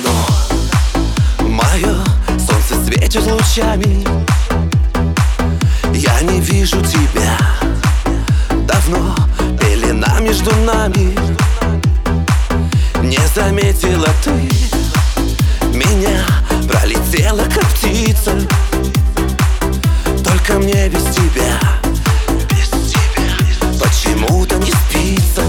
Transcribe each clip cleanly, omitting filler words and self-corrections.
окно мое, солнце светит лучами. Я не вижу тебя давно, пелена между нами. Не заметила ты меня, пролетела как птица. Только мне без тебя почему-то не спится.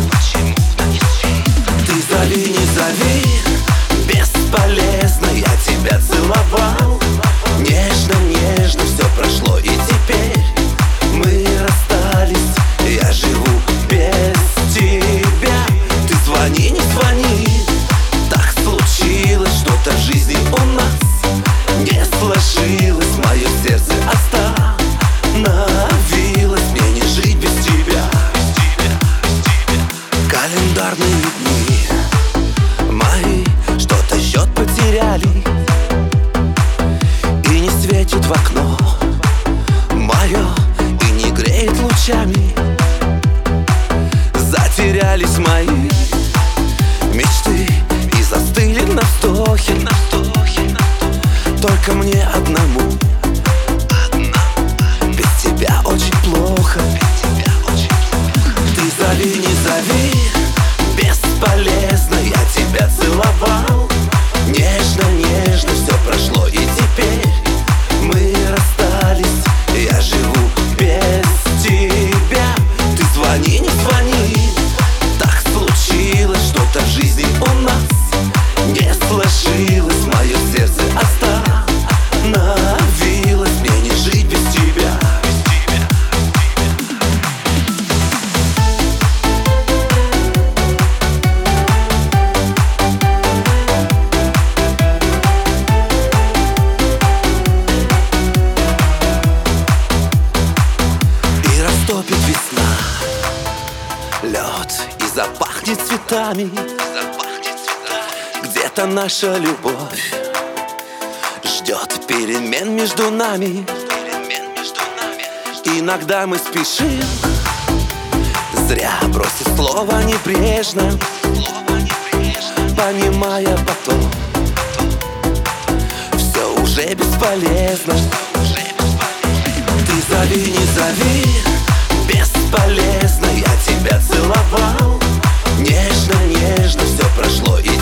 Ты зови, не зови, бесполезно. Я тебя целовал нежно, нежно. Все прошло и теперь мы расстались. Я живу без тебя. Ты звони, не звони. Так случилось, что-то в жизни у нас не сложилось. Мое сердце остановилось. Мне не жить без тебя. Календарные дни мои что-то счет потеряли и не светит в окно мое, и не греет лучами. Затерялись мои мечты и застыли на вздохе. Только мне одному без тебя очень плохо. Ты зови, не зови, бесполезно. Я тебя целовал нежно, нежно. Все прошло и теперь мы расстались. Я живу без тебя. Ты звони, не звони. Так случилось, что-то в жизни у нас не сложилось. Мое сердце остановилось. Мне не жить без тебя. Растопит весна лед и запахнет цветами. Где-то наша любовь ждет перемен между нами. Иногда мы спешим, зря бросив слово небрежно, понимая потом все уже бесполезно. Ты зови, не зови, бесполезно. Я тебя целовал нежно, нежно. Все прошло и